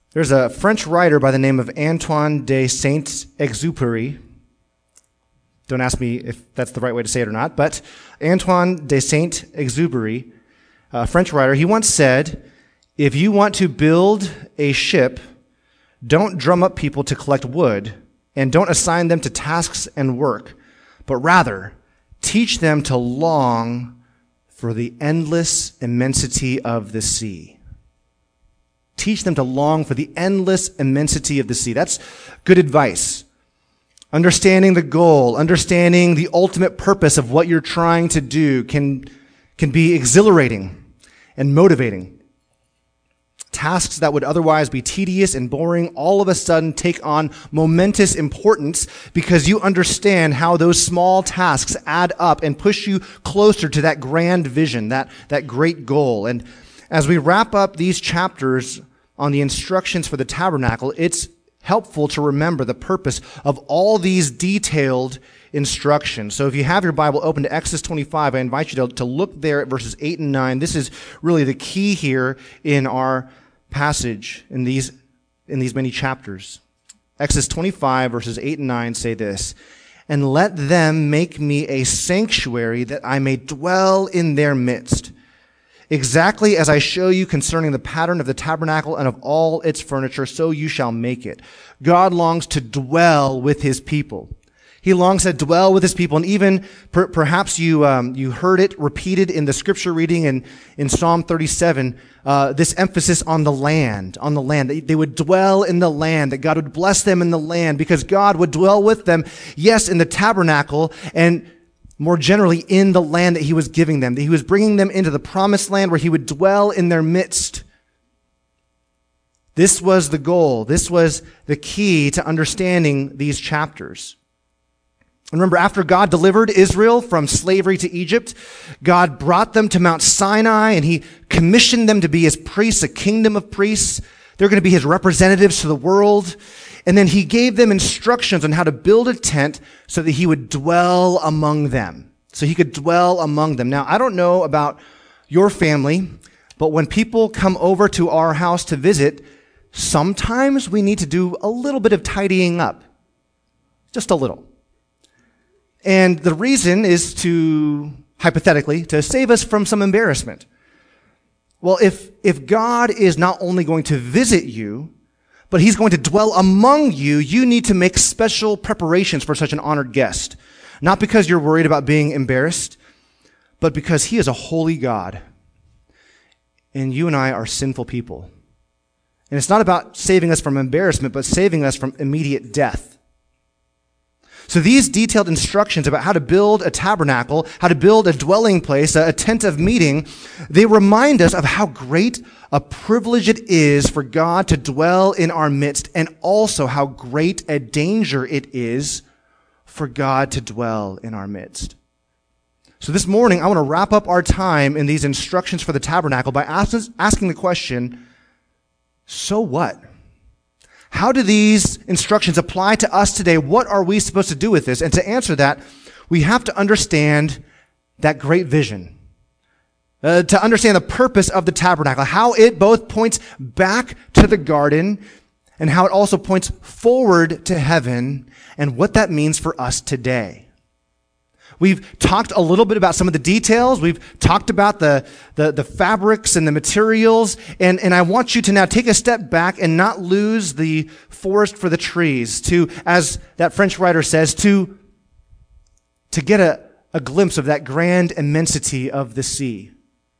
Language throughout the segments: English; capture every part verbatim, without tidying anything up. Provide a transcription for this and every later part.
There's a French writer by the name of Antoine de Saint-Exupéry. Don't ask me if that's the right way to say it or not, but Antoine de Saint-Exupéry, a French writer, he once said, "If you want to build a ship, don't drum up people to collect wood, and don't assign them to tasks and work, but rather teach them to long for the endless immensity of the sea." Teach them to long for the endless immensity of the sea. That's good advice. Understanding the goal, understanding the ultimate purpose of what you're trying to do can, can be exhilarating and motivating. Tasks that would otherwise be tedious and boring all of a sudden take on momentous importance because you understand how those small tasks add up and push you closer to that grand vision, that, that great goal. And as we wrap up these chapters on the instructions for the tabernacle, it's helpful to remember the purpose of all these detailed instructions. So if you have your Bible open to Exodus twenty-five, I invite you to, to look there at verses eight and nine. This is really the key here in our passage in these, in these many chapters. Exodus twenty-five, verses eight and nine say this, "And let them make me a sanctuary that I may dwell in their midst, exactly as I show you concerning the pattern of the tabernacle and of all its furniture, so you shall make it." God longs to dwell with his people. He longs to dwell with his people, and even per, perhaps you um, you heard it repeated in the scripture reading in, in Psalm thirty-seven, uh, this emphasis on the land, on the land. They, they would dwell in the land, that God would bless them in the land, because God would dwell with them, yes, in the tabernacle, and more generally in the land that he was giving them, that he was bringing them into the promised land where he would dwell in their midst. This was the goal. This was the key to understanding these chapters. And remember, after God delivered Israel from slavery to Egypt, God brought them to Mount Sinai, and he commissioned them to be his priests, a kingdom of priests. They're going to be his representatives to the world. And then he gave them instructions on how to build a tent so that he would dwell among them. So he could dwell among them. Now, I don't know about your family, but when people come over to our house to visit, sometimes we need to do a little bit of tidying up. Just a little. And the reason is to, hypothetically, to save us from some embarrassment. Well, if, if God is not only going to visit you, but he's going to dwell among you, you need to make special preparations for such an honored guest. Not because you're worried about being embarrassed, but because he is a holy God. And you and I are sinful people. And it's not about saving us from embarrassment, but saving us from immediate death. So these detailed instructions about how to build a tabernacle, how to build a dwelling place, a tent of meeting, they remind us of how great a privilege it is for God to dwell in our midst, and also how great a danger it is for God to dwell in our midst. So this morning, I want to wrap up our time in these instructions for the tabernacle by asking the question, so what? How do these instructions apply to us today? What are we supposed to do with this? And to answer that, we have to understand that great vision. Uh, to understand the purpose of the tabernacle, how it both points back to the garden and how it also points forward to heaven, and what that means for us today. We've talked a little bit about some of the details. We've talked about the, the, the fabrics and the materials. And, and I want you to now take a step back and not lose the forest for the trees. To, as that French writer says, to, to get a, a glimpse of that grand immensity of the sea.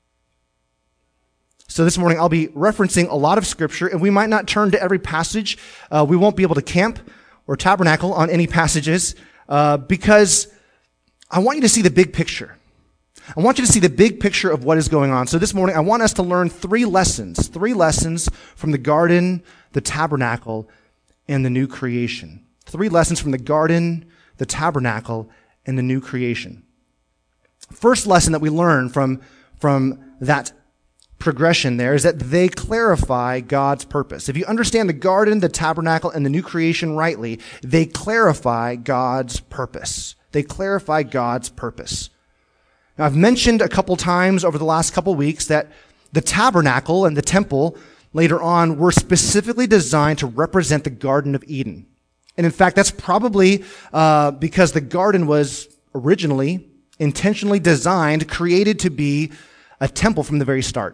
So this morning I'll be referencing a lot of scripture, and we might not turn to every passage. Uh, we won't be able to camp or tabernacle on any passages uh, because I want you to see the big picture. I want you to see the big picture of what is going on. So this morning, I want us to learn three lessons, three lessons from the garden, the tabernacle, and the new creation. Three lessons from the garden, the tabernacle, and the new creation. First lesson that we learn from, from that progression there is that they clarify God's purpose. If you understand the garden, the tabernacle, and the new creation rightly, they clarify God's purpose. They clarify God's purpose. Now, I've mentioned a couple times over the last couple weeks that the tabernacle and the temple, later on were specifically designed to represent the Garden of Eden. And in fact, that's probably uh, because the garden was originally intentionally designed, created to be a temple from the very start.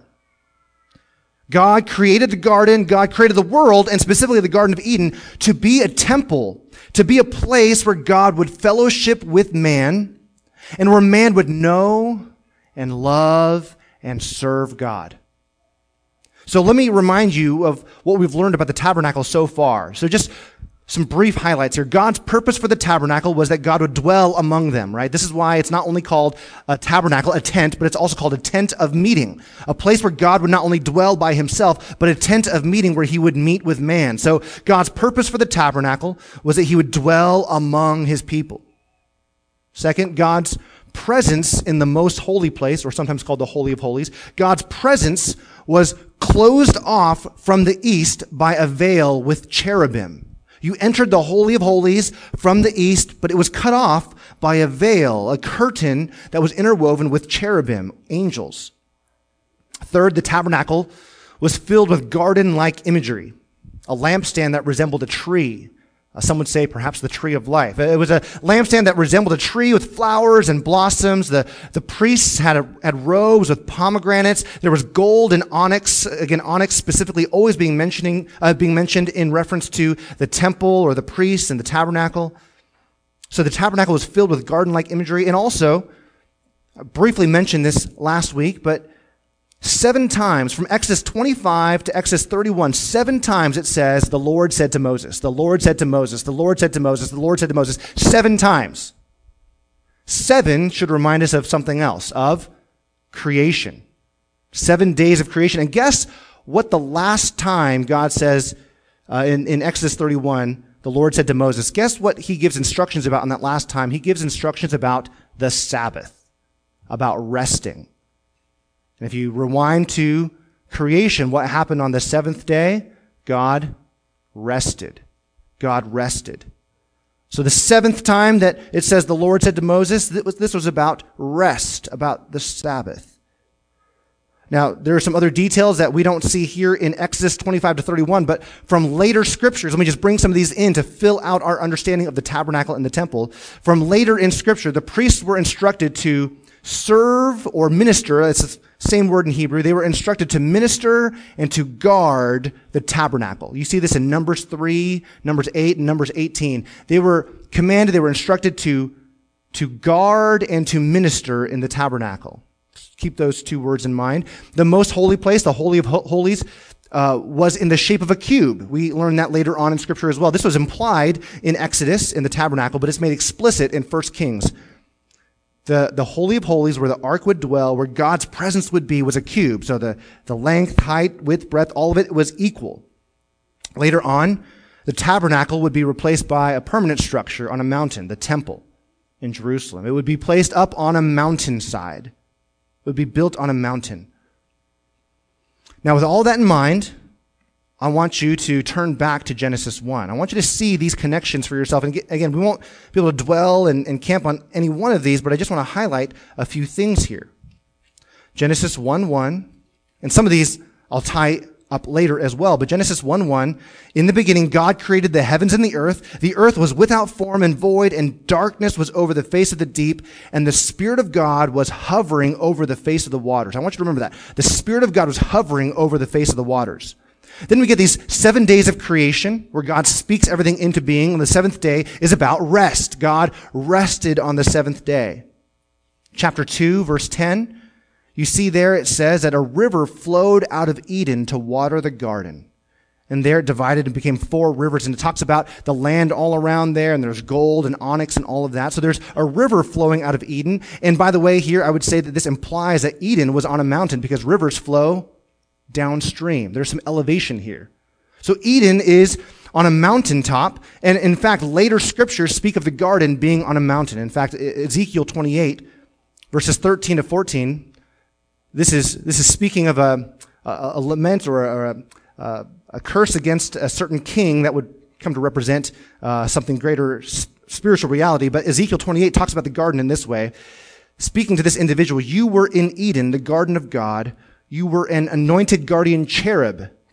God created the garden, God created the world, and specifically the Garden of Eden, to be a temple, to be a place where God would fellowship with man, and where man would know and love and serve God. So let me remind you of what we've learned about the tabernacle so far. So just some brief highlights here. God's purpose for the tabernacle was that God would dwell among them, right? This is why it's not only called a tabernacle, a tent, but it's also called a tent of meeting, a place where God would not only dwell by himself, but a tent of meeting where he would meet with man. So God's purpose for the tabernacle was that he would dwell among his people. Second, God's presence in the most holy place, or sometimes called the Holy of Holies, God's presence was closed off from the east by a veil with cherubim. You entered the Holy of Holies from the east, but it was cut off by a veil, a curtain that was interwoven with cherubim, angels. Third, the tabernacle was filled with garden-like imagery, a lampstand that resembled a tree. Uh, some would say perhaps the tree of life. It was a lampstand that resembled a tree with flowers and blossoms. The, the priests had, a, had robes with pomegranates. There was gold and onyx. Again, onyx specifically always being, mentioning, uh, being mentioned in reference to the temple or the priests and the tabernacle. So the tabernacle was filled with garden-like imagery. And also, I briefly mentioned this last week, but seven times, from Exodus twenty-five to Exodus thirty-one, seven times it says, the Lord said to Moses, the Lord said to Moses, the Lord said to Moses, the Lord said to Moses, seven times. Seven should remind us of something else, of creation. Seven days of creation. And guess what the last time God says uh, in, in Exodus thirty-one, the Lord said to Moses, guess what he gives instructions about on that last time? He gives instructions about the Sabbath, about resting. And if you rewind to creation, what happened on the seventh day? God rested. God rested. So the seventh time that it says the Lord said to Moses, this was about rest, about the Sabbath. Now, there are some other details that we don't see here in Exodus twenty-five to thirty-one, but from later scriptures, let me just bring some of these in to fill out our understanding of the tabernacle and the temple. From later in scripture, the priests were instructed to serve or minister. It's the same word in Hebrew. They were instructed to minister and to guard the tabernacle. You see this in Numbers three, Numbers eight, and Numbers eighteen. They were commanded, they were instructed to, to guard and to minister in the tabernacle. Keep those two words in mind. The most holy place, the Holy of Holies, uh, was in the shape of a cube. We learned that later on in Scripture as well. This was implied in Exodus, in the tabernacle, but it's made explicit in First Kings. The, the Holy of Holies, where the ark would dwell, where God's presence would be, was a cube. So the, the length, height, width, breadth, all of it was equal. Later on, the tabernacle would be replaced by a permanent structure on a mountain, the temple in Jerusalem. It would be placed up on a mountainside. It would be built on a mountain. Now, with all that in mind, I want you to turn back to Genesis one. I want you to see these connections for yourself. And again, we won't be able to dwell and, and camp on any one of these, but I just want to highlight a few things here. Genesis one one, and some of these I'll tie up later as well, but Genesis one one, in the beginning God created the heavens and the earth. The earth was without form and void, and darkness was over the face of the deep, and the Spirit of God was hovering over the face of the waters. I want you to remember that. The Spirit of God was hovering over the face of the waters. Then we get these seven days of creation where God speaks everything into being. And the seventh day is about rest. God rested on the seventh day. Chapter two, verse ten, you see there it says that a river flowed out of Eden to water the garden. And there it divided and became four rivers. And it talks about the land all around there, and there's gold and onyx and all of that. So there's a river flowing out of Eden. And by the way, here I would say that this implies that Eden was on a mountain because rivers flow downstream. There's some elevation here. So Eden is on a mountaintop, and in fact, later scriptures speak of the garden being on a mountain. In fact, Ezekiel twenty-eight, verses thirteen to fourteen, this is this is speaking of a, a, a lament or, a, or a, a curse against a certain king that would come to represent uh, something greater spiritual reality. But Ezekiel twenty-eight talks about the garden in this way, speaking to this individual: "You were in Eden, the garden of God. You were an anointed guardian cherub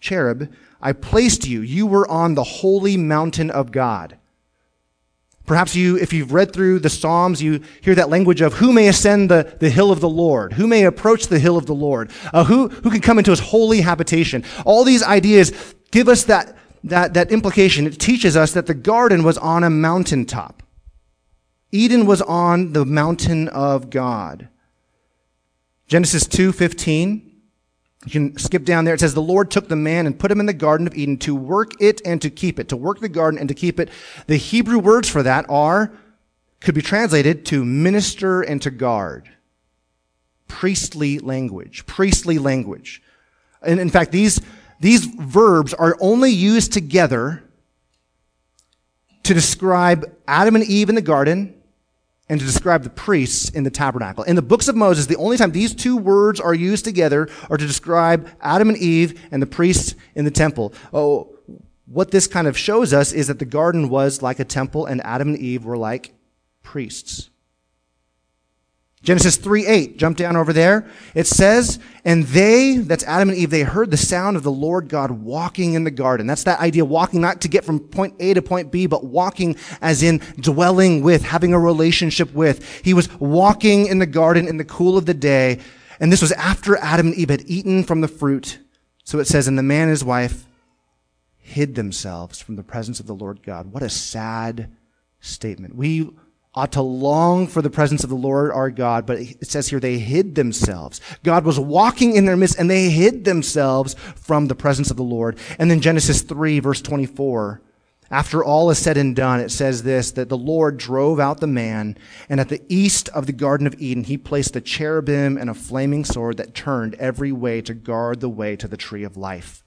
cherub, I placed you. You were on the holy mountain of God. Perhaps you, if you've read through the Psalms, you hear that language of who may ascend the, the hill of the Lord, who may approach the hill of the Lord, uh, who, who can come into his holy habitation. All these ideas give us that, that, that implication. It teaches us that the garden was on a mountaintop. Eden was on the mountain of God. Genesis two fifteen. You can skip down there. It says, the Lord took the man and put him in the Garden of Eden to work it and to keep it. To work the garden and to keep it. The Hebrew words for that are, could be translated to minister and to guard. Priestly language. Priestly language. And in fact, these, these verbs are only used together to describe Adam and Eve in the garden and to describe the priests in the tabernacle. In the books of Moses, the only time these two words are used together are to describe Adam and Eve and the priests in the temple. Oh, what this kind of shows us is that the garden was like a temple and Adam and Eve were like priests. Genesis three eight, jump down over there. It says, and they, that's Adam and Eve, they heard the sound of the Lord God walking in the garden. That's that idea, walking not to get from point A to point B, but walking as in dwelling with, having a relationship with. He was walking in the garden in the cool of the day, and this was after Adam and Eve had eaten from the fruit. So it says, and the man and his wife hid themselves from the presence of the Lord God. What a sad statement. We ought to long for the presence of the Lord our God, but it says here they hid themselves. God was walking in their midst, and they hid themselves from the presence of the Lord. And then Genesis three, verse twenty-four, after all is said and done, it says this, that the Lord drove out the man, and at the east of the Garden of Eden, he placed a cherubim and a flaming sword that turned every way to guard the way to the tree of life.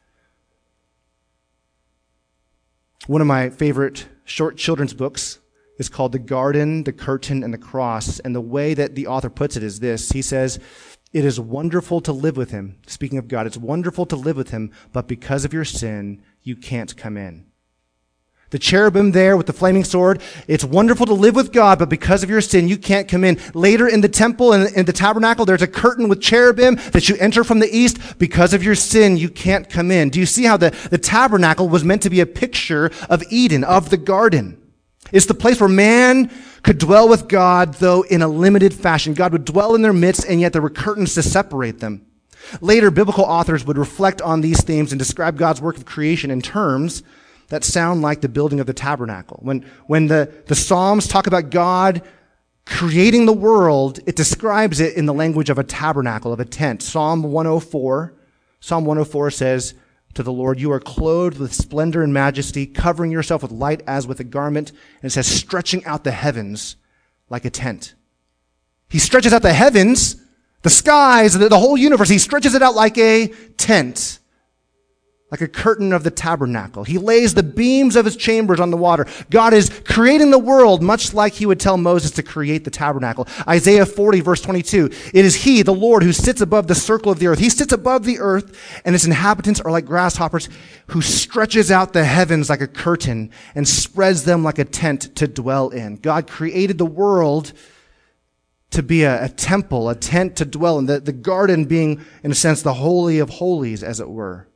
One of my favorite short children's books is called The Garden, the Curtain, and the Cross. And the way that the author puts it is this. He says, it is wonderful to live with him. Speaking of God, it's wonderful to live with him, but because of your sin, you can't come in. The cherubim there with the flaming sword, it's wonderful to live with God, but because of your sin, you can't come in. Later in the temple and in the tabernacle, there's a curtain with cherubim that you enter from the east. Because of your sin, you can't come in. Do you see how the, the tabernacle was meant to be a picture of Eden, of the garden? It's the place where man could dwell with God, though in a limited fashion. God would dwell in their midst, and yet there were curtains to separate them. Later, biblical authors would reflect on these themes and describe God's work of creation in terms that sound like the building of the tabernacle. When, when the, the Psalms talk about God creating the world, it describes it in the language of a tabernacle, of a tent. Psalm one oh four, Psalm one oh four says, to the Lord, you are clothed with splendor and majesty, covering yourself with light as with a garment. And it says, stretching out the heavens like a tent. He stretches out the heavens, the skies, the, the whole universe. He stretches it out like a tent, like a curtain of the tabernacle. He lays the beams of his chambers on the water. God is creating the world much like he would tell Moses to create the tabernacle. Isaiah forty, verse twenty-two, it is he, the Lord, who sits above the circle of the earth. He sits above the earth, and its inhabitants are like grasshoppers, who stretches out the heavens like a curtain and spreads them like a tent to dwell in. God created the world to be a, a temple, a tent to dwell in, the, the garden being, in a sense, the holy of holies, as it were.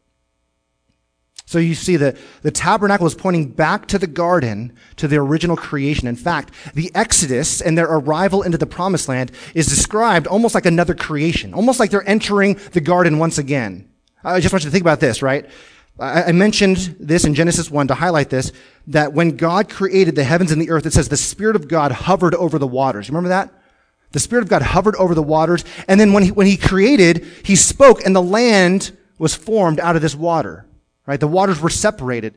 So you see that the tabernacle is pointing back to the garden, to the original creation. In fact, the Exodus and their arrival into the promised land is described almost like another creation, almost like they're entering the garden once again. I just want you to think about this, right? I mentioned this in Genesis one to highlight this, that when God created the heavens and the earth, it says the Spirit of God hovered over the waters. You remember that? The Spirit of God hovered over the waters, and then when he, when he created, he spoke, and the land was formed out of this water. Right? The waters were separated.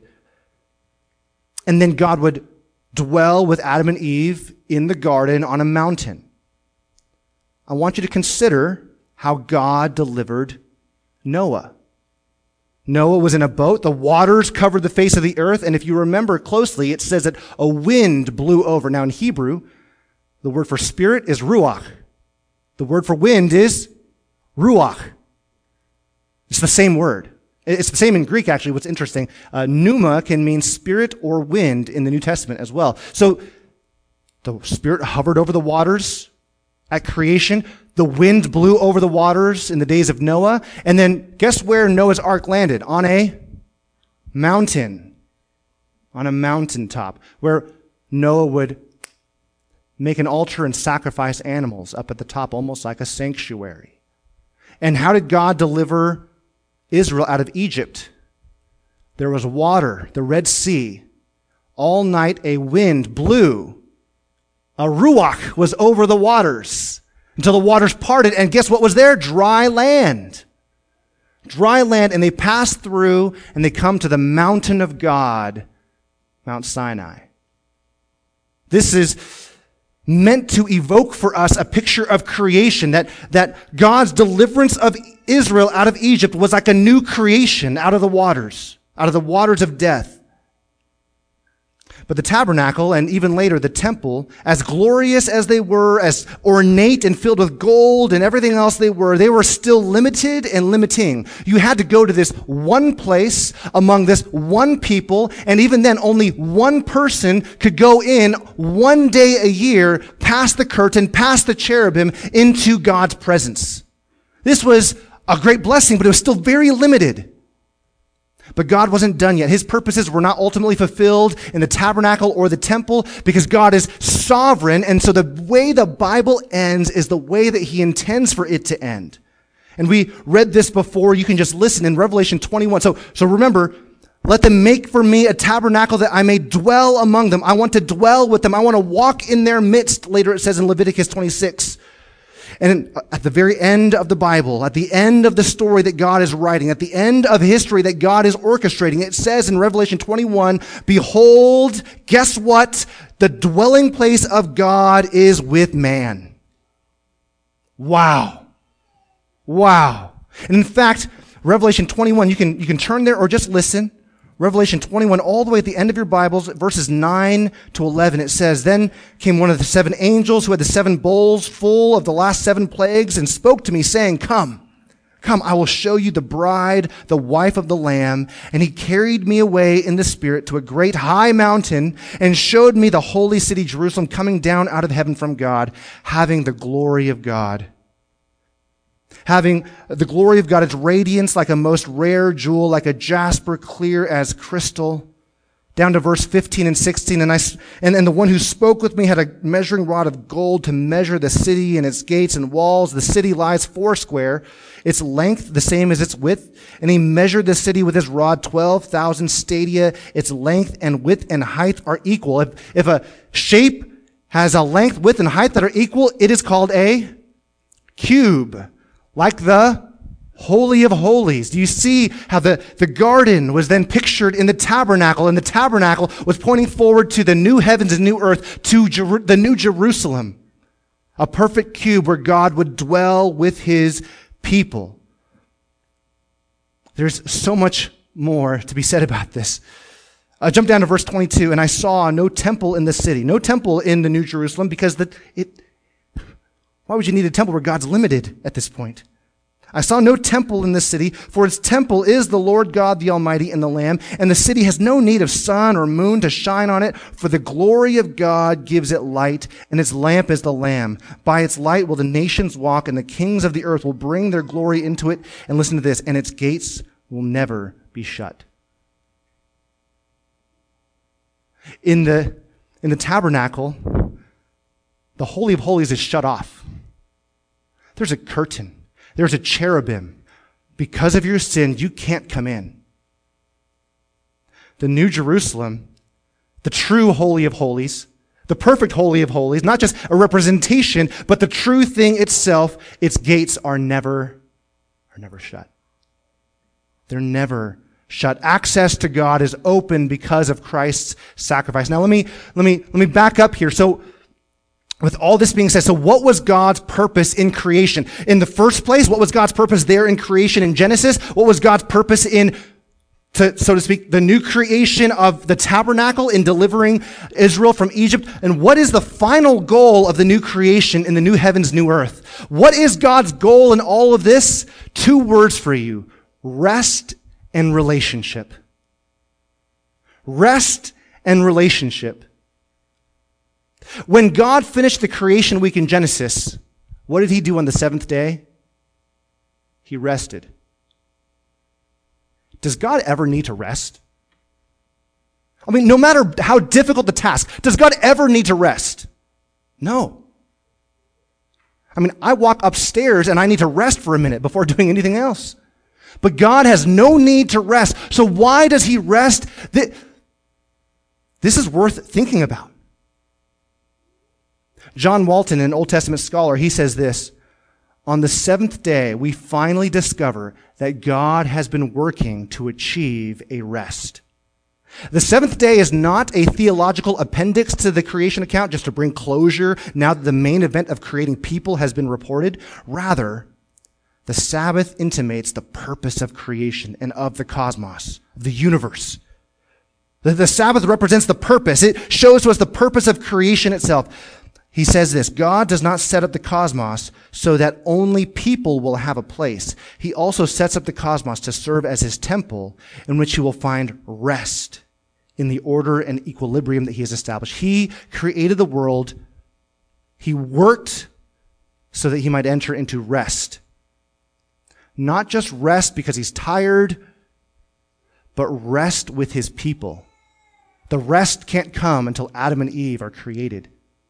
And then God would dwell with Adam and Eve in the garden on a mountain. I want you to consider how God delivered Noah. Noah was in a boat. The waters covered the face of the earth. And if you remember closely, it says that a wind blew over. Now in Hebrew, the word for spirit is ruach. The word for wind is ruach. It's the same word. It's the same in Greek, actually. What's interesting, uh, pneuma can mean spirit or wind in the New Testament as well. So the Spirit hovered over the waters at creation. The wind blew over the waters in the days of Noah. And then guess where Noah's ark landed? On a mountain. On a mountaintop where Noah would make an altar and sacrifice animals up at the top, almost like a sanctuary. And how did God deliver Israel out of Egypt? There was water, the Red Sea. All night a wind blew. A ruach was over the waters until the waters parted. And guess what was there? Dry land. Dry land. And they pass through and they come to the mountain of God, Mount Sinai. This is meant to evoke for us a picture of creation, that, that God's deliverance of Israel out of Egypt was like a new creation out of the waters, out of the waters of death. But the tabernacle, and even later the temple, as glorious as they were, as ornate and filled with gold and everything else they were, they were still limited and limiting. You had to go to this one place among this one people, and even then only one person could go in one day a year, past the curtain, past the cherubim, into God's presence. This was a great blessing, but it was still very limited. But God wasn't done yet. His purposes were not ultimately fulfilled in the tabernacle or the temple because God is sovereign. And so the way the Bible ends is the way that he intends for it to end. And we read this before. You can just listen in Revelation twenty-one. So, so remember, let them make for me a tabernacle that I may dwell among them. I want to dwell with them. I want to walk in their midst. Later it says in Leviticus twenty-six. And at the very end of the Bible, at the end of the story that God is writing, at the end of history that God is orchestrating, it says in Revelation twenty-one, behold, guess what? The dwelling place of God is with man. Wow. Wow. And in fact, Revelation twenty-one, you can, you can turn there or just listen. Revelation twenty-one, all the way at the end of your Bibles, verses nine to eleven, it says, then came one of the seven angels who had the seven bowls full of the last seven plagues and spoke to me, saying, come, come, I will show you the bride, the wife of the Lamb. And he carried me away in the Spirit to a great high mountain and showed me the holy city Jerusalem coming down out of heaven from God, having the glory of God. Having the glory of God, its radiance like a most rare jewel, like a jasper, clear as crystal. Down to verse fifteen and sixteen. And I, and, and the one who spoke with me had a measuring rod of gold to measure the city and its gates and walls. The city lies foursquare, its length the same as its width. And he measured the city with his rod, twelve thousand stadia. Its length and width and height are equal. If, if a shape has a length, width, and height that are equal, it is called a cube. Like the Holy of Holies. Do you see how the, the garden was then pictured in the tabernacle, and the tabernacle was pointing forward to the new heavens and new earth, to Jer- the new Jerusalem, a perfect cube where God would dwell with his people. There's so much more to be said about this. I jump down to verse twenty-two, and I saw no temple in the city, no temple in the New Jerusalem, because the, it Why would you need a temple where God's limited at this point? I saw no temple in the city, for its temple is the Lord God, the Almighty, and the Lamb. And the city has no need of sun or moon to shine on it, for the glory of God gives it light, and its lamp is the Lamb. By its light will the nations walk, and the kings of the earth will bring their glory into it. And listen to this, and its gates will never be shut. In the, in the tabernacle, the Holy of Holies is shut off. There's a curtain. There's a cherubim. Because of your sin, you can't come in. The New Jerusalem, the true Holy of Holies, the perfect Holy of Holies, not just a representation, but the true thing itself, its gates are never, are never shut. They're never shut. Access to God is open because of Christ's sacrifice. Now let me, let me, let me back up here. So, with all this being said, so what was God's purpose in creation? In the first place, what was God's purpose there in creation in Genesis? What was God's purpose in, to, so to speak, the new creation of the tabernacle in delivering Israel from Egypt? And what is the final goal of the new creation in the new heavens, new earth? What is God's goal in all of this? Two words for you: rest and relationship. Rest and relationship. When God finished the creation week in Genesis, What did he do on the seventh day? He rested. Does God ever need to rest? I mean, no matter how difficult the task, does God ever need to rest? No. I mean, I walk upstairs and I need to rest for a minute before doing anything else. But God has no need to rest. So why does he rest? This is worth thinking about. John Walton, an Old Testament scholar, he says this: on the seventh day, we finally discover that God has been working to achieve a rest. The seventh day is not a theological appendix to the creation account just to bring closure now that the main event of creating people has been reported. Rather, the Sabbath intimates the purpose of creation and of the cosmos, the universe. The, the Sabbath represents the purpose. It shows to us the purpose of creation itself. He says this: God does not set up the cosmos so that only people will have a place. He also sets up the cosmos to serve as his temple in which he will find rest in the order and equilibrium that he has established. He created the world. He worked so that he might enter into rest. Not just rest because he's tired, but rest with his people. The rest can't come until Adam and Eve are created.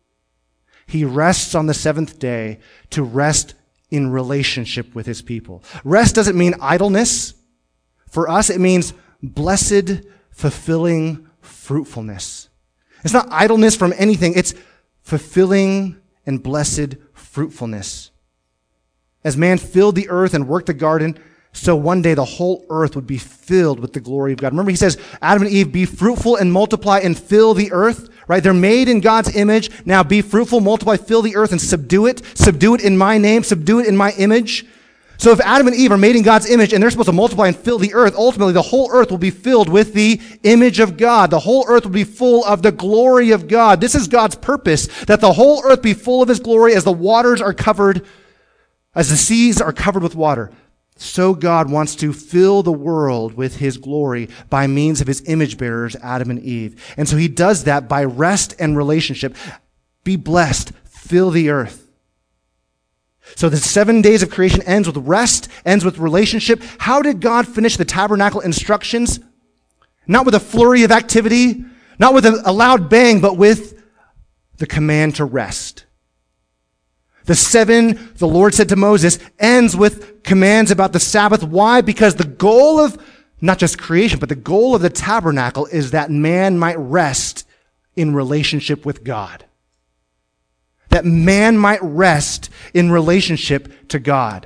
He rests on the seventh day to rest in relationship with his people. Rest doesn't mean idleness. For us, it means blessed, fulfilling fruitfulness. It's not idleness from anything. It's fulfilling and blessed fruitfulness. As man filled the earth and worked the garden, so one day the whole earth would be filled with the glory of God. Remember, he says, Adam and Eve, be fruitful and multiply and fill the earth, right? They're made in God's image. Now be fruitful, multiply, fill the earth, and subdue it. Subdue it in my name, subdue it in my image. So if Adam and Eve are made in God's image and they're supposed to multiply and fill the earth, ultimately the whole earth will be filled with the image of God. The whole earth will be full of the glory of God. This is God's purpose, that the whole earth be full of his glory as the waters are covered, as the seas are covered with water. So God wants to fill the world with his glory by means of his image bearers, Adam and Eve. And so he does that by rest and relationship. Be blessed, fill the earth. So the seven days of creation ends with rest, ends with relationship. How did God finish the tabernacle instructions? Not with a flurry of activity, not with a, a loud bang, but with the command to rest. The seven, the Lord said to Moses, ends with commands about the Sabbath. Why? Because the goal of not just creation, but the goal of the tabernacle is that man might rest in relationship with God. That man might rest in relationship to God.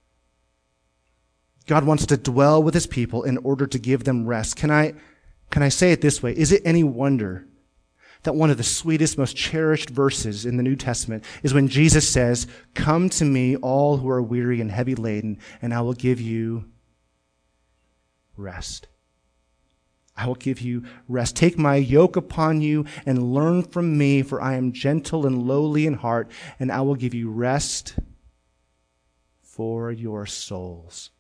God wants to dwell with his people in order to give them rest. Can I, can I say it this way? Is it any wonder that one of the sweetest, most cherished verses in the New Testament is when Jesus says, "Come to me, all who are weary and heavy laden, and I will give you rest." I will give you rest. Take my yoke upon you and learn from me, for I am gentle and lowly in heart, and I will give you rest for your souls.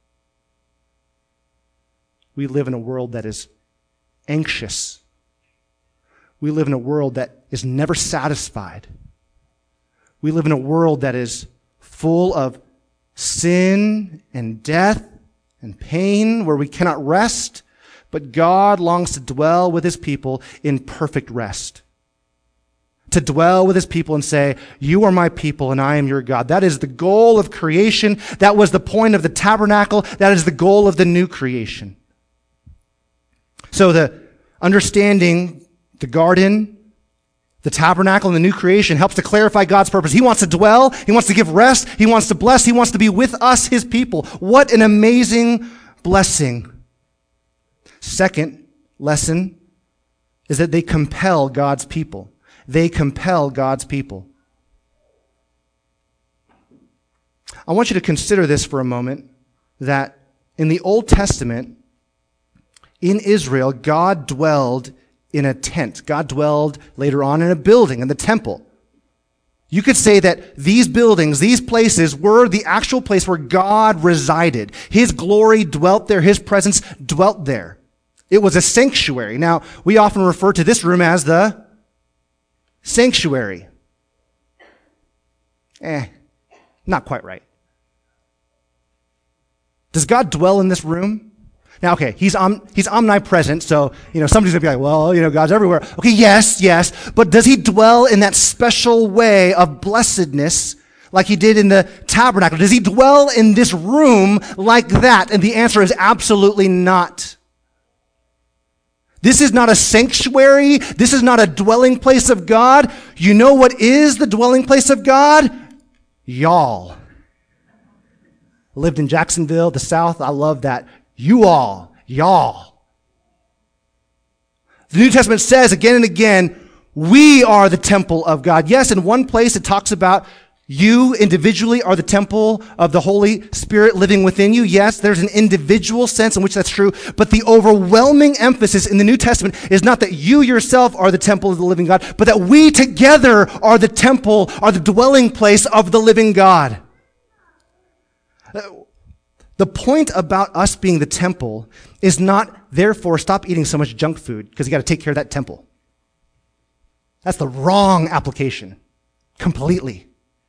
We live in a world that is anxious. We live in a world that is never satisfied. We live in a world that is full of sin and death and pain, where we cannot rest. But God longs to dwell with his people in perfect rest. To dwell with his people and say, you are my people and I am your God. That is the goal of creation. That was the point of the tabernacle. That is the goal of the new creation. So the understanding the garden, the tabernacle, and the new creation helps to clarify God's purpose. He wants to dwell. He wants to give rest. He wants to bless. He wants to be with us, his people. What an amazing blessing. Second lesson is that they compel God's people. They compel God's people. I want you to consider this for a moment, that in the Old Testament, in Israel, God dwelled in a tent. God dwelled later on in a building, in the temple. You could say that these buildings, these places were the actual place where God resided. His glory dwelt there. His presence dwelt there. It was a sanctuary. Now, we often refer to this room as the sanctuary. Eh, Not quite right. Does God dwell in this room? Now, okay, he's om- he's omnipresent, so, you know, somebody's going to be like, well, you know, God's everywhere. Okay, yes, yes, but does he dwell in that special way of blessedness like he did in the tabernacle? Does he dwell in this room like that? And the answer is absolutely not. This is not a sanctuary. This is not a dwelling place of God. You know what is the dwelling place of God? Y'all. Lived in Jacksonville, the South. I love that. You all, y'all. The New Testament says again and again, we are the temple of God. Yes, in one place it talks about you individually are the temple of the Holy Spirit living within you. Yes, there's an individual sense in which that's true, but the overwhelming emphasis in the New Testament is not that you yourself are the temple of the living God, but that we together are the temple, are the dwelling place of the living God. The point about us being the temple is not, therefore, stop eating so much junk food because you got to take care of that temple. That's the wrong application. Completely.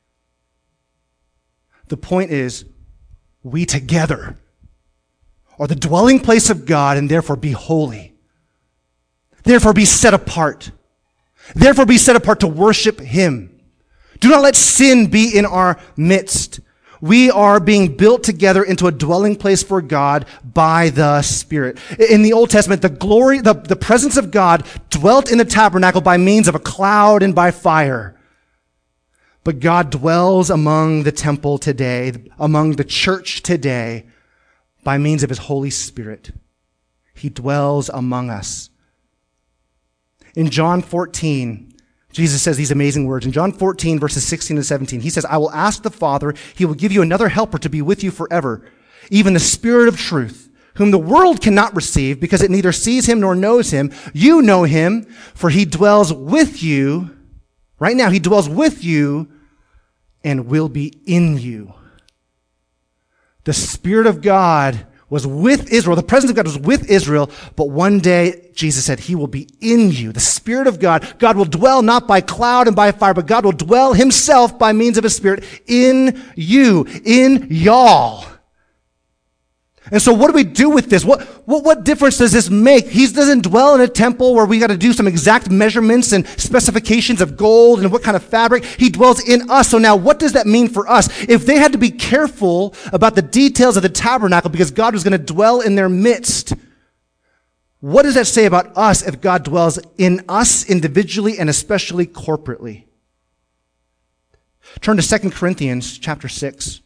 The point is, we together are the dwelling place of God and therefore be holy. Therefore be set apart. Therefore be set apart to worship Him. Do not let sin be in our midst. We are being built together into a dwelling place for God by the Spirit. In the Old Testament, the glory, the, the presence of God dwelt in the tabernacle by means of a cloud and by fire. But God dwells among the temple today, among the church today, by means of His Holy Spirit. He dwells among us. In John fourteen, Jesus says these amazing words. In John fourteen, verses sixteen and seventeen, he says, I will ask the Father, He will give you another helper to be with you forever, even the Spirit of truth, whom the world cannot receive because it neither sees Him nor knows Him. You know Him, for He dwells with you. Right now, He dwells with you and will be in you. The Spirit of God was with Israel. The presence of God was with Israel, but one day, Jesus said, He will be in you. The Spirit of God. God will dwell not by cloud and by fire, but God will dwell Himself by means of His Spirit in you, in y'all. And so what do we do with this? What, what, what difference does this make? He doesn't dwell in a temple where we got to do some exact measurements and specifications of gold and what kind of fabric. He dwells in us. So now what does that mean for us? If they had to be careful about the details of the tabernacle because God was going to dwell in their midst, what does that say about us if God dwells in us individually and especially corporately? Turn to Second Corinthians chapter six.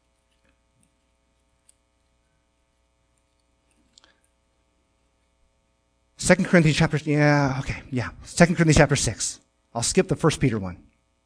Second Corinthians chapter, yeah, okay, yeah. Second Corinthians chapter six. I'll skip the First Peter one.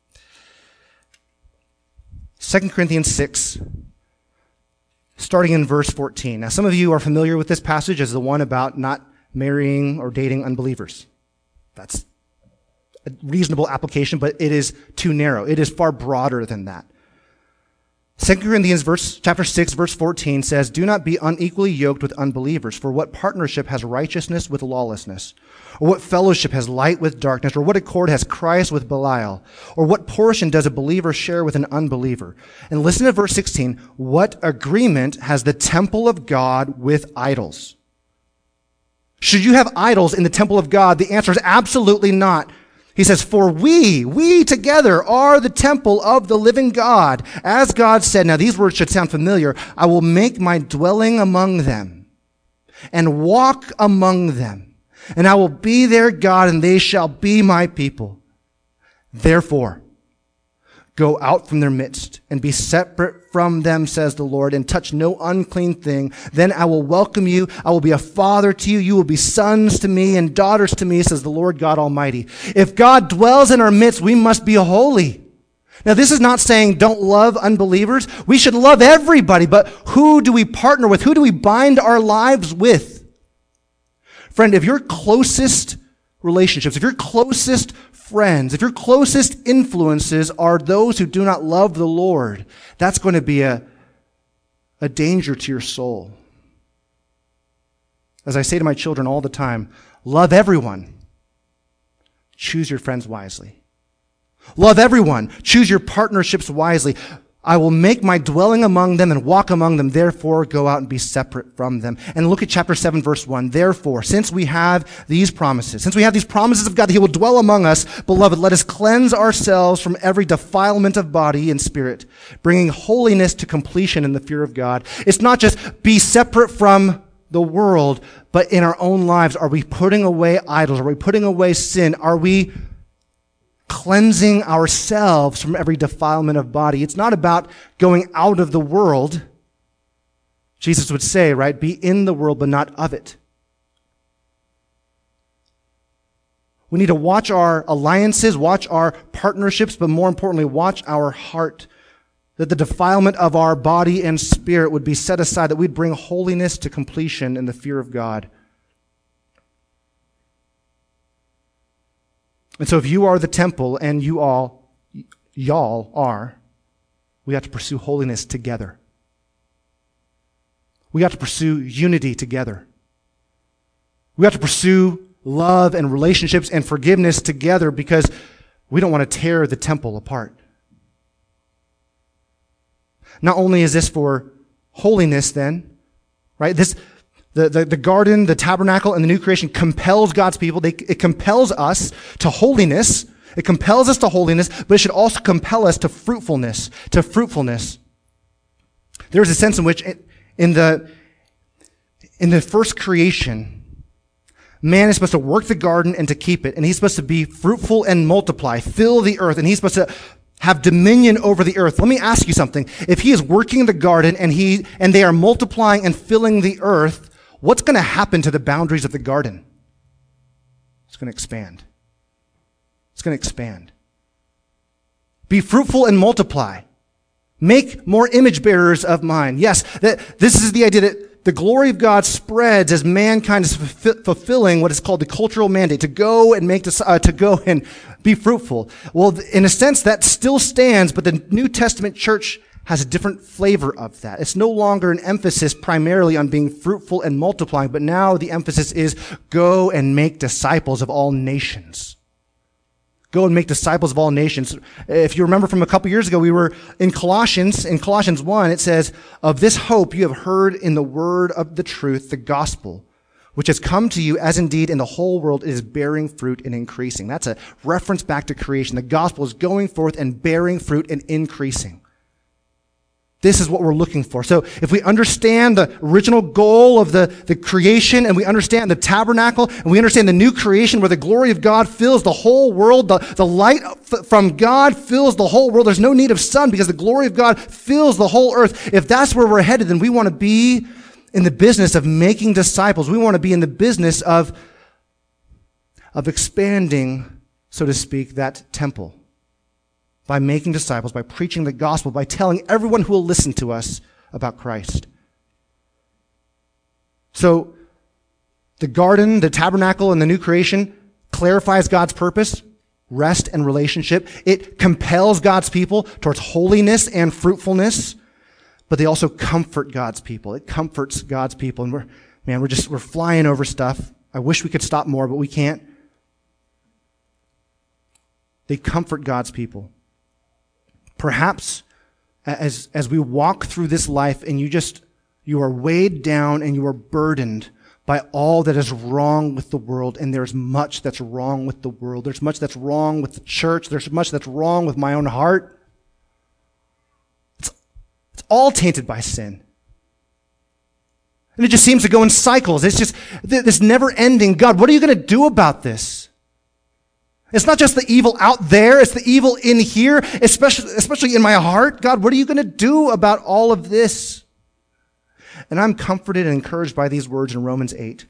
Second Corinthians six, starting in verse fourteen. Now, some of you are familiar with this passage as the one about not marrying or dating unbelievers. That's a reasonable application, but it is too narrow. It is far broader than that. Second Corinthians verse, chapter six, verse fourteen says, do not be unequally yoked with unbelievers, for what partnership has righteousness with lawlessness? Or what fellowship has light with darkness? Or what accord has Christ with Belial? Or what portion does a believer share with an unbeliever? And listen to verse sixteen. What agreement has the temple of God with idols? Should you have idols in the temple of God? The answer is absolutely not. He says, for we, we together are the temple of the living God. As God said, now these words should sound familiar, I will make my dwelling among them and walk among them, and I will be their God, and they shall be my people. Therefore, go out from their midst and be separate from them, says the Lord, and touch no unclean thing. Then I will welcome you. I will be a father to you. You will be sons to me and daughters to me, says the Lord God Almighty. If God dwells in our midst, we must be holy. Now, this is not saying don't love unbelievers. We should love everybody, but who do we partner with? Who do we bind our lives with? Friend, if your closest relationships, if your closest friends, if your closest influences are those who do not love the Lord, that's going to be a, a danger to your soul. As I say to my children all the time, love everyone. Choose your friends wisely. Love everyone. Choose your partnerships wisely. I will make my dwelling among them and walk among them. Therefore, go out and be separate from them. And look at chapter seven, verse one. Therefore, since we have these promises, since we have these promises of God that he will dwell among us, beloved, let us cleanse ourselves from every defilement of body and spirit, bringing holiness to completion in the fear of God. It's not just be separate from the world, but in our own lives, are we putting away idols? Are we putting away sin? Are we cleansing ourselves from every defilement of body? It's not about going out of the world. Jesus would say, right, be in the world, but not of it. We need to watch our alliances, watch our partnerships, but more importantly, watch our heart, that the defilement of our body and spirit would be set aside, that we'd bring holiness to completion in the fear of God. And so if you are the temple, and you all, y'all are, we have to pursue holiness together. We have to pursue unity together. We have to pursue love and relationships and forgiveness together, because we don't want to tear the temple apart. Not only is this for holiness then, right? This, the, the, the garden, the tabernacle, and the new creation compels God's people. They, it compels us to holiness. It compels us to holiness, but it should also compel us to fruitfulness, to fruitfulness. There's a sense in which in the, in the first creation, man is supposed to work the garden and to keep it, and he's supposed to be fruitful and multiply, fill the earth, and he's supposed to have dominion over the earth. Let me ask you something. If he is working the garden and he and they are multiplying and filling the earth, what's going to happen to the boundaries of the garden? It's going to expand. It's going to expand. Be fruitful and multiply. Make more image bearers of mine. Yes, that this is the idea that the glory of God spreads as mankind is fulfilling what is called the cultural mandate, to go and make this, uh, to go and be fruitful. Well, in a sense, that still stands, but the New Testament church has a different flavor of that. It's no longer an emphasis primarily on being fruitful and multiplying, but now the emphasis is go and make disciples of all nations. Go and make disciples of all nations. If you remember from a couple years ago, we were in Colossians. In Colossians one, it says, of this hope you have heard in the word of the truth, the gospel, which has come to you, as indeed in the whole world it is bearing fruit and increasing. That's a reference back to creation. The gospel is going forth and bearing fruit and increasing. This is what we're looking for. So if we understand the original goal of the, the creation, and we understand the tabernacle, and we understand the new creation where the glory of God fills the whole world, the, the light from God fills the whole world. There's no need of sun because the glory of God fills the whole earth. If that's where we're headed, then we want to be in the business of making disciples. We want to be in the business of, of expanding, so to speak, that temple. By making disciples, by preaching the gospel, by telling everyone who will listen to us about Christ. So, the garden, the tabernacle, and the new creation clarifies God's purpose, rest and relationship. It compels God's people towards holiness and fruitfulness, but they also comfort God's people. It comforts God's people. And we're, man, we're just, we're flying over stuff. I wish we could stop more, but we can't. They comfort God's people. Perhaps as, as we walk through this life and you just, you are weighed down and you are burdened by all that is wrong with the world, and there's much that's wrong with the world. There's much that's wrong with the church. There's much that's wrong with my own heart. It's, it's all tainted by sin. And it just seems to go in cycles. It's just this never-ending, God, what are you going to do about this? It's not just the evil out there, it's the evil in here, especially, especially in my heart. God, what are you going to do about all of this? And I'm comforted and encouraged by these words in Romans eight.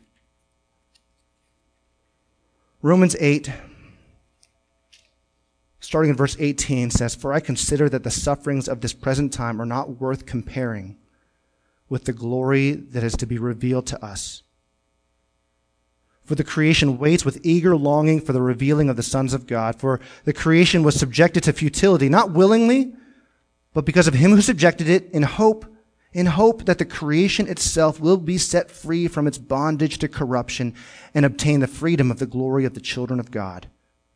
Romans eight, starting in verse eighteen, says, for I consider that the sufferings of this present time are not worth comparing with the glory that is to be revealed to us. For the creation waits with eager longing for the revealing of the sons of God. For the creation was subjected to futility, not willingly, but because of him who subjected it, in hope, in hope that the creation itself will be set free from its bondage to corruption and obtain the freedom of the glory of the children of God.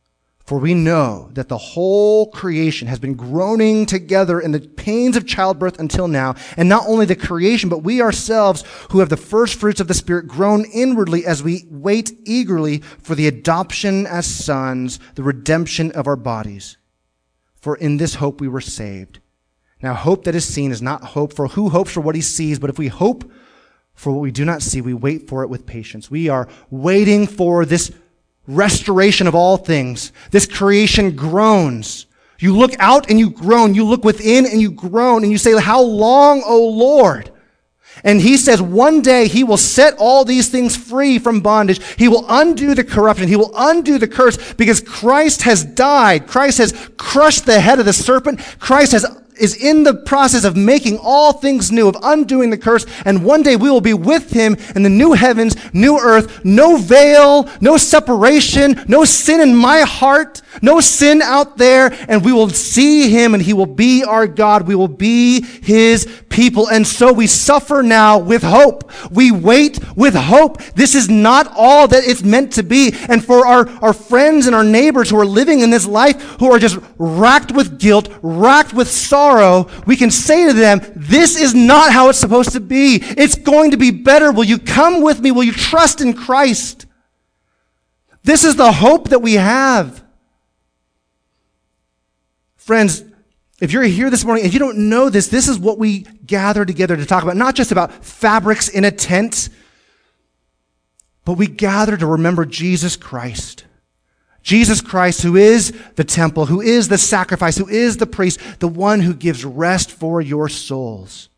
For we know that the whole creation has been groaning together in the pains of childbirth until now. And not only the creation, but we ourselves who have the first fruits of the Spirit groan inwardly as we wait eagerly for the adoption as sons, the redemption of our bodies. For in this hope we were saved. Now hope that is seen is not hope, for who hopes for what he sees? But if we hope for what we do not see, we wait for it with patience. We are waiting for this restoration of all things. This creation groans. You look out and you groan. You look within and you groan and you say, how long, O Lord? And he says one day he will set all these things free from bondage. He will undo the corruption. He will undo the curse because Christ has died. Christ has crushed the head of the serpent. Christ has is in the process of making all things new, of undoing the curse, and one day we will be with him in the new heavens, new earth, no veil, no separation, no sin in my heart, no sin out there, and we will see him and he will be our God. We will be his people. And so we suffer now with hope. We wait with hope. This is not all that it's meant to be. And for our, our friends and our neighbors who are living in this life, who are just racked with guilt, racked with sorrow, we can say to them, this is not how it's supposed to be. It's going to be better. Will you come with me? Will you trust in Christ? This is the hope that we have. Friends, if you're here this morning and you don't know this, this is what we gather together to talk about. Not just about fabrics in a tent, but we gather to remember Jesus Christ. Jesus Christ, who is the temple, who is the sacrifice, who is the priest, the one who gives rest for your souls.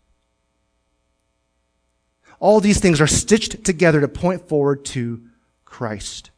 All these things are stitched together to point forward to Christ.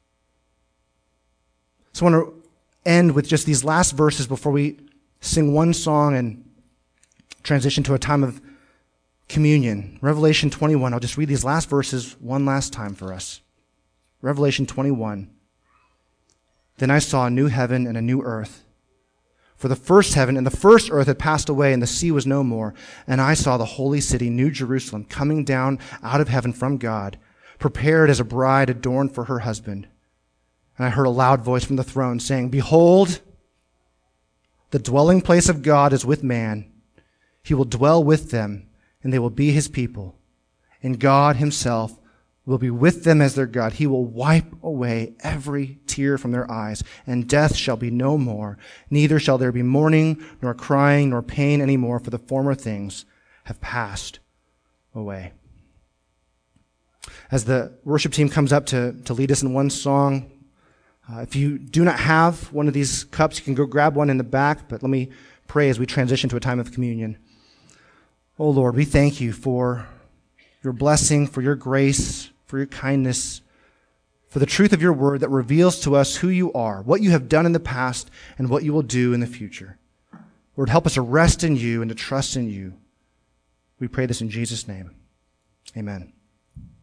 So I want to end with just these last verses before we sing one song and transition to a time of communion. Revelation twenty-one. I'll just read these last verses one last time for us. Revelation twenty-one. Then I saw a new heaven and a new earth. For the first heaven and the first earth had passed away, and the sea was no more. And I saw the holy city, New Jerusalem, coming down out of heaven from God, prepared as a bride adorned for her husband. And I heard a loud voice from the throne saying, behold, the dwelling place of God is with man. He will dwell with them, and they will be his people. And God himself will be with them as their God. He will wipe away every tear from their eyes, and death shall be no more. Neither shall there be mourning, nor crying, nor pain any more, for the former things have passed away. As the worship team comes up to, to lead us in one song, uh, if you do not have one of these cups, you can go grab one in the back, but let me pray as we transition to a time of communion. Oh Lord, we thank you for your blessing, for your grace, for your kindness, for the truth of your word that reveals to us who you are, what you have done in the past, and what you will do in the future. Lord, help us to rest in you and to trust in you. We pray this in Jesus' name. Amen.